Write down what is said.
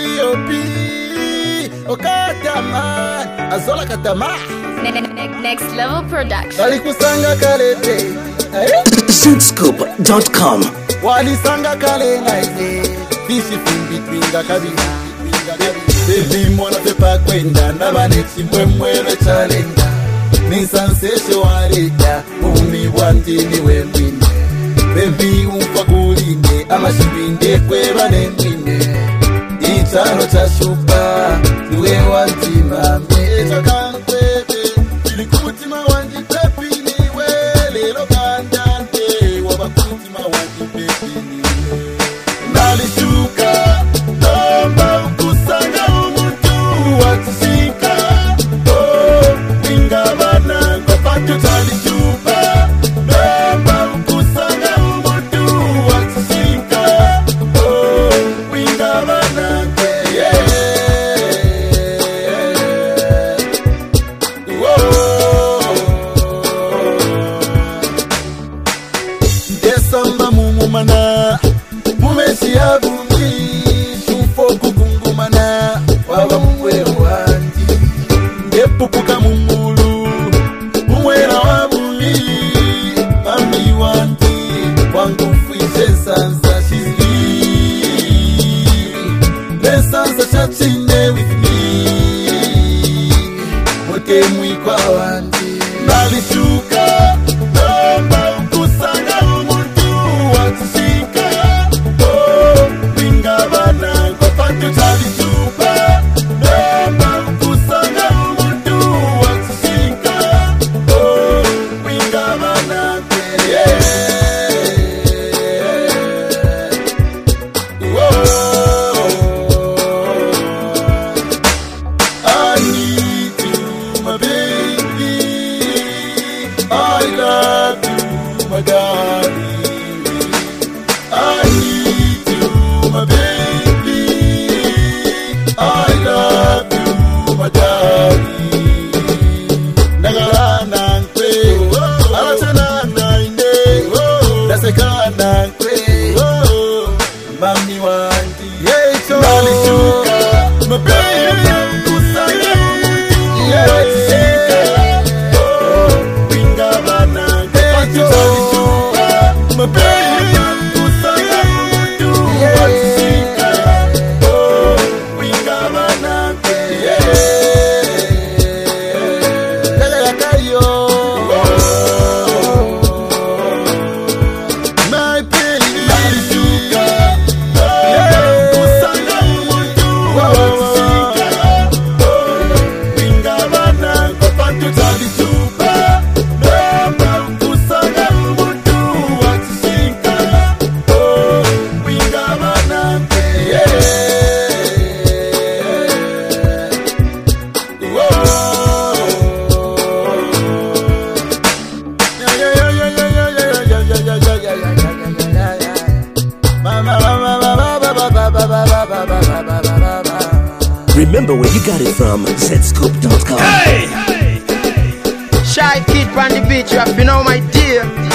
B.O.B. Okataman Azola Katama Next Level Production. Walikusanga kalete Synthscoop.com. Walisanga kale ngaide Fishi fimbi twinga kabina Baby mwana pepa kwenda Nabaneti mwemwele chalenda Nisanseshe wareta Umi wantini wemwine Baby umpa kulinde Amashibinde kweba nemwine Ichano cha shupa Niwe wantima Mecha kankwebe Ilikutima wanji pepi niwe Lelo kandante Wabakutima wanji pepi niwe Nalishuka Nomba ukusanga umutu Watisika Oh Wingabana Kwa patu talishuka Nomba ukusanga umutu Watisika Oh Wingabana Desamba mumumana Mumeshi abumi Shufo kukungumana Wawa mwe wandi Ngepupuka mumulu Mumwera wabumi Mami wandi Wangu fwishe sansa shizli Lesansa chachine with me Mote mwikwa wandi Nalishuka Nomba ukusanga umuntu Watisika Oh Wingabana Kwa patu talishuka Nomba ukusanga umuntu Watisika Oh Wingabana I need you, my baby. I love you, my darling. I need you, my baby. I love you, my darling. Nagalana nkwe, arachana nainde. Nasekana nkwe, mami wanti. Nalishuka, my baby. Kusanga my baby, kusanga umutu Watisika Oh, wingabana Lele yakayo My baby, nalishuka kusanga umutu Watisika Oh, wingabana Kwa patu talishuka Nomba kusanga umutu Watisika Oh, wingabana Remember where you got it from. Synthscoop.com. Shy kid on the beach, you have to know my dear.